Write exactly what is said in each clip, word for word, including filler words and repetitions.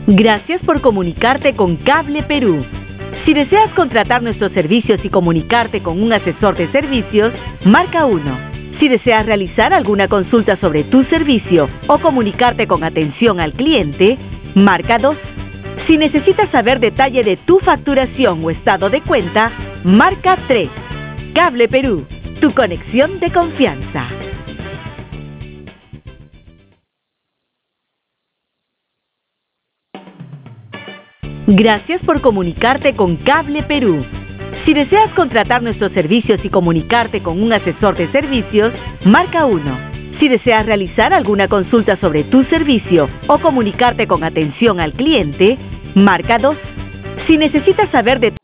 Gracias por comunicarte con Cable Perú. Si deseas contratar nuestros servicios y comunicarte con un asesor de servicios, marca uno. Si deseas realizar alguna consulta sobre tu servicio o comunicarte con atención al cliente, marca dos. Si necesitas saber detalle de tu facturación o estado de cuenta, marca tres. Cable Perú, tu conexión de confianza. Gracias por comunicarte con Cable Perú. Si deseas contratar nuestros servicios y comunicarte con un asesor de servicios, marca uno. Si deseas realizar alguna consulta sobre tu servicio o comunicarte con atención al cliente, marca dos. Si necesitas saber de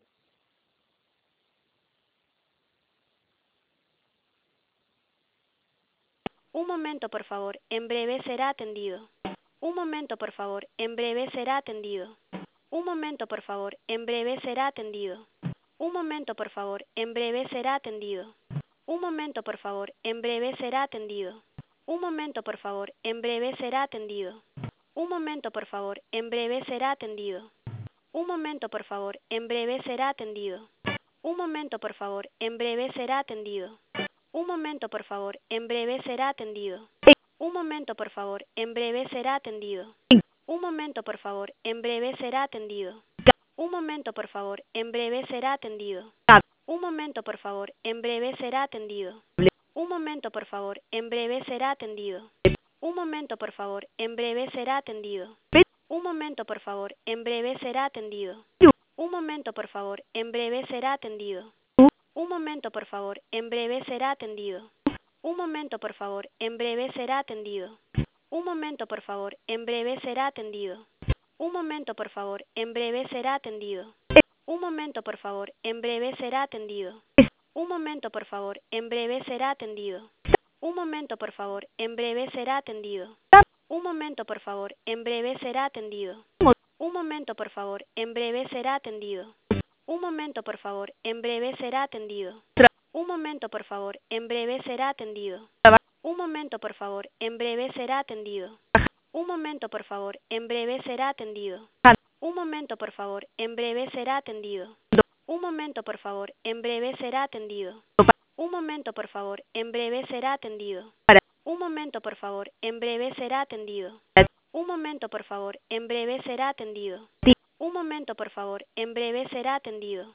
Un momento, por favor. En breve será atendido. Un momento, por favor. En breve será atendido. Un momento, por favor. En breve será atendido. Un momento, por favor. En breve será atendido. Un momento, por favor. En breve será atendido. Un momento, por favor. En breve será atendido. Un momento, por favor. En breve será atendido. Un momento, por favor. En breve será atendido. Un momento, por favor. En breve será atendido. Un momento, por favor. En breve será atendido. Un momento, por favor. En breve será atendido. Un momento, por favor. En breve será atendido. Un momento, por favor. En breve será atendido. Un momento, por favor. En breve será atendido. Un momento, por favor. En breve será atendido. Un momento, por favor. En breve será atendido. Un momento, por favor. En breve será atendido. Un momento, por favor. En breve será atendido. Un momento, por favor. En breve será atendido. Un momento, por favor. En breve será atendido. Un momento, por favor. En breve será atendido. Un momento, por favor. En breve será atendido. Un momento, por favor. En breve será atendido. Un momento, por favor. En breve será atendido. Un momento, por favor. En breve será atendido. Un momento, por favor. En breve será atendido. Un momento, por favor. En breve será atendido. Un momento, por favor. En breve será atendido. Un momento, por favor. En breve será atendido. Un momento, por favor. En breve será atendido. Un momento, por favor. En breve será atendido. Un momento, por favor. En breve será atendido. Un momento, por favor. En breve será atendido. Un momento, por favor. En breve será atendido. Un momento, por favor. En breve será atendido. Un momento, por favor. En breve será atendido. Un momento, por favor. En breve será atendido.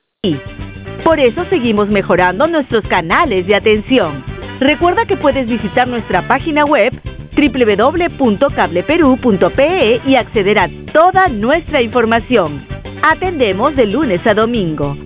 Por eso seguimos mejorando nuestros canales de atención. Recuerda que puedes visitar nuestra página web doble u doble u doble u punto cable perú punto pe e y acceder a toda nuestra información. Atendemos de lunes a domingo.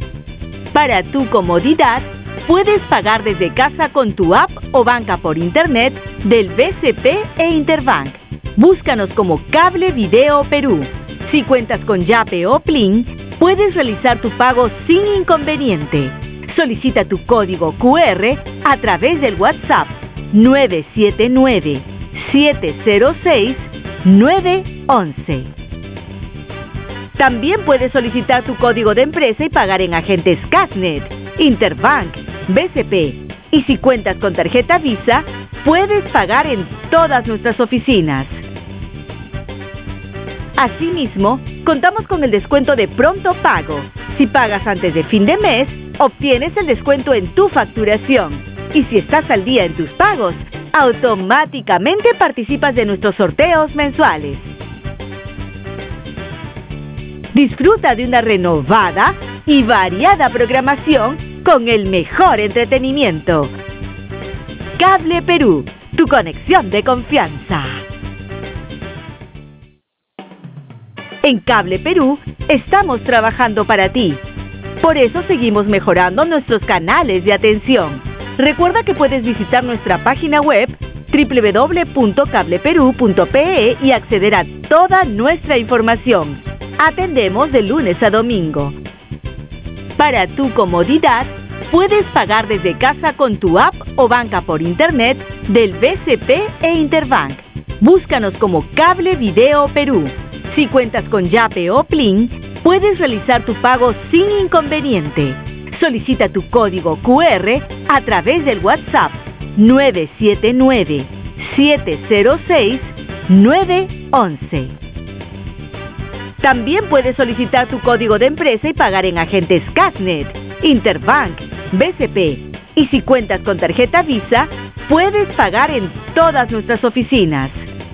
Para tu comodidad, puedes pagar desde casa con tu app o banca por internet del B C P e Interbank. Búscanos como Cable Video Perú. Si cuentas con Yape o Plin, puedes realizar tu pago sin inconveniente. Solicita tu código cu erre a través del WhatsApp nueve siete nueve, siete cero seis, nueve once. También puedes solicitar tu código de empresa y pagar en agentes Casnet, Interbank, B C P. Y si cuentas con tarjeta Visa, puedes pagar en todas nuestras oficinas. Asimismo, contamos con el descuento de pronto pago. Si pagas antes de fin de mes, obtienes el descuento en tu facturación. Y si estás al día en tus pagos, automáticamente participas de nuestros sorteos mensuales. Disfruta de una renovada y variada programación con el mejor entretenimiento. Cable Perú, tu conexión de confianza. En Cable Perú estamos trabajando para ti. Por eso seguimos mejorando nuestros canales de atención. Recuerda que puedes visitar nuestra página web doble u doble u doble u punto cable perú punto pe e y acceder a toda nuestra información. Atendemos de lunes a domingo. Para tu comodidad, puedes pagar desde casa con tu app o banca por internet del B C P e Interbank. Búscanos como Cable Video Perú. Si cuentas con Yape o Plin, puedes realizar tu pago sin inconveniente. Solicita tu código cu erre a través del WhatsApp nueve siete nueve, siete cero seis, nueve once. También puedes solicitar tu código de empresa y pagar en agentes Casnet, Interbank, B C P. Y si cuentas con tarjeta Visa, puedes pagar en todas nuestras oficinas.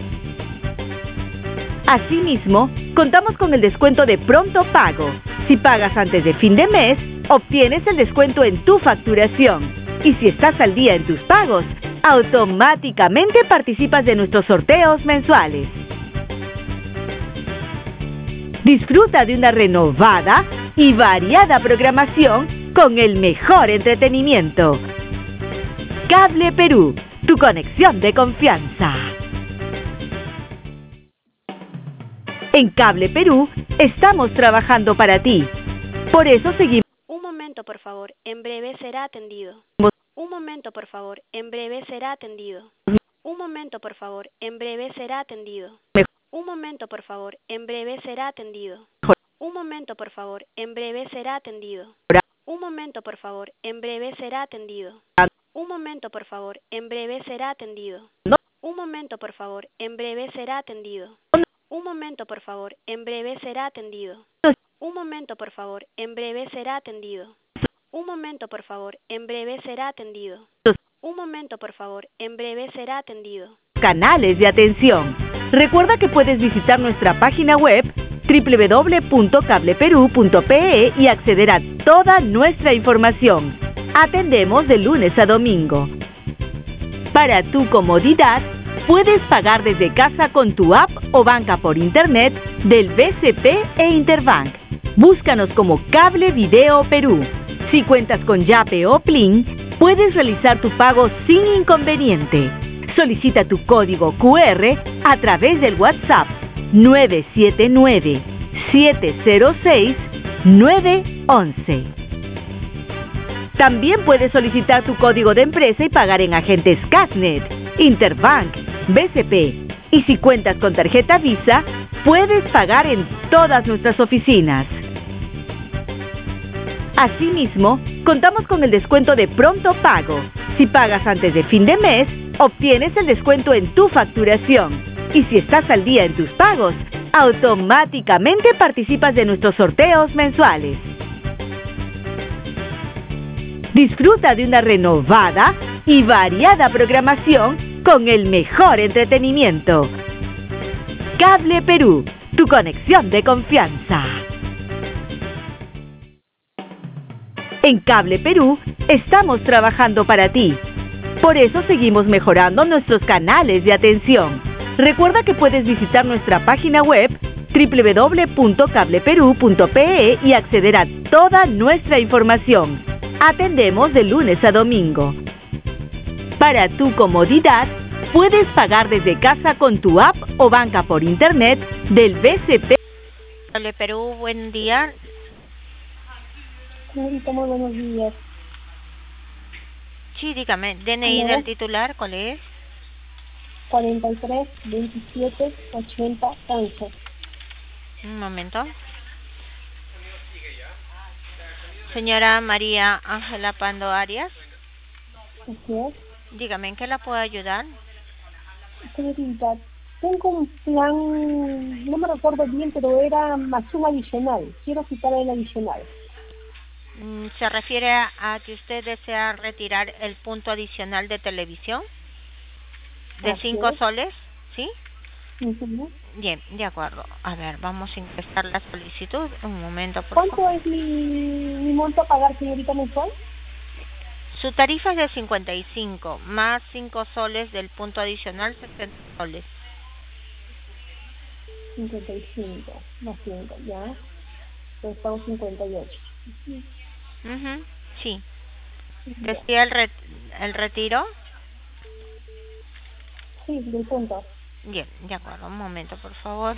Asimismo, contamos con el descuento de pronto pago. Si pagas antes de fin de mes, obtienes el descuento en tu facturación. Y si estás al día en tus pagos, automáticamente participas de nuestros sorteos mensuales. Disfruta de una renovada y variada programación con el mejor entretenimiento. Cable Perú, tu conexión de confianza. En Cable Perú estamos trabajando para ti. Por eso seguimos. Un momento, por favor. En breve será atendido. Un momento, por favor. En breve será atendido. Un momento, por favor. En breve será atendido. Un momento, por favor. En breve será atendido. Un momento, por favor. En breve será atendido. Un momento, por favor. En breve será atendido. Un momento, por favor. En breve será atendido. Un momento, por favor. En breve será atendido. Un momento, por favor. En breve será atendido. Un momento, por favor. En breve será atendido. Un momento, por favor. En breve será atendido. Un momento, por favor. En breve será atendido. Canales de atención. Recuerda que puedes visitar nuestra página web doble u doble u doble u punto cable perú punto pe e y acceder a toda nuestra información. Atendemos de lunes a domingo. Para tu comodidad, puedes pagar desde casa con tu app o banca por internet del B C P e Interbank. Búscanos como Cable Video Perú. Si cuentas con Yape o Plin, puedes realizar tu pago sin inconveniente. Solicita tu código cu erre a través del WhatsApp nueve siete nueve, siete cero seis, nueve once. También puedes solicitar tu código de empresa y pagar en agentes Casnet, Interbank, B C P. Y si cuentas con tarjeta Visa, puedes pagar en todas nuestras oficinas. Asimismo, contamos con el descuento de pronto pago. Si pagas antes de fin de mes, obtienes el descuento en tu facturación. Y si estás al día en tus pagos, automáticamente participas de nuestros sorteos mensuales. Disfruta de una renovada y variada programación con el mejor entretenimiento. Cable Perú, tu conexión de confianza. En Cable Perú estamos trabajando para ti. Por eso seguimos mejorando nuestros canales de atención. Recuerda que puedes visitar nuestra página web doble u doble u doble u punto cable perú punto pe e y acceder a toda nuestra información. Atendemos de lunes a domingo. Para tu comodidad, puedes pagar desde casa con tu app o banca por internet del B C P. Cable Perú, buen día. Señorita, muy buenos días. Sí, dígame, D N I Hola. del titular, ¿cuál es? cuarenta y tres, veintisiete, ochenta, once. Un momento. Señora María Ángela Pando Arias, Así es. dígame, ¿en qué la puedo ayudar? Señorita, tengo un plan, no me recuerdo bien, pero era más un adicional. Quiero quitar el adicional. Mm, ¿Se refiere a que usted desea retirar el punto adicional de televisión? ¿De Así cinco es. soles? ¿Sí? Ujú. Bien, de acuerdo. A ver, vamos a ingresar la solicitud. Un momento, por favor. ¿Cuánto es mi, mi monto a pagar, señorita, mensual? Su tarifa es de cincuenta y cinco, más cinco soles del punto adicional, sesenta soles. cincuenta y cinco, más cinco, ya. Entonces pago cincuenta y ocho. Mhm, sí. Ya. ¿Decía el, re el retiro? Sí, del punto. Bien, de acuerdo. Un momento, por favor.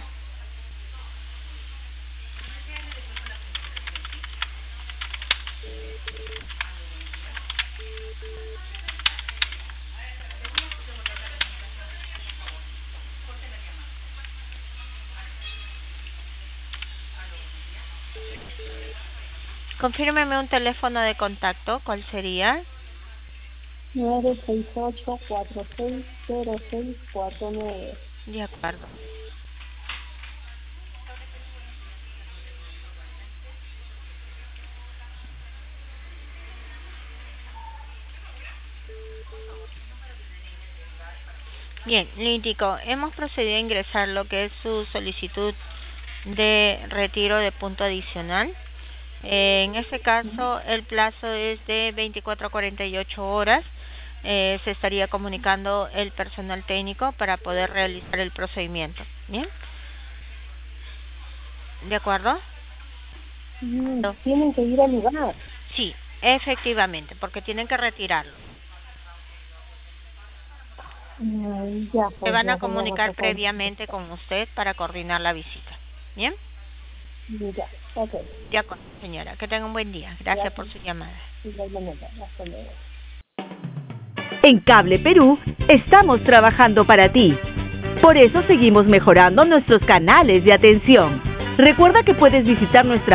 Confírmeme un teléfono de contacto. ¿Cuál sería? nueve seis ocho, cuatro seis, cero seis, cuatro nueve. De acuerdo. Bien, le indico, hemos procedido a ingresar lo que es su solicitud de retiro de punto adicional. Eh, en este caso, el plazo es de veinticuatro a cuarenta y ocho horas. Eh, se estaría comunicando el personal técnico para poder realizar el procedimiento. ¿Bien? ¿De acuerdo? Mm, tienen que ir al lugar. Sí, efectivamente, porque tienen que retirarlo. Mm, ya, pues, Se van ya, a pues, comunicar vamos a hacer. previamente con usted para coordinar la visita. ¿Bien? Ya, ok. De acuerdo, señora. Que tenga un buen día. Gracias, Gracias. por su llamada. Igualmente, hasta luego. En Cable Perú estamos trabajando para ti. Por eso seguimos mejorando nuestros canales de atención. Recuerda que puedes visitar nuestra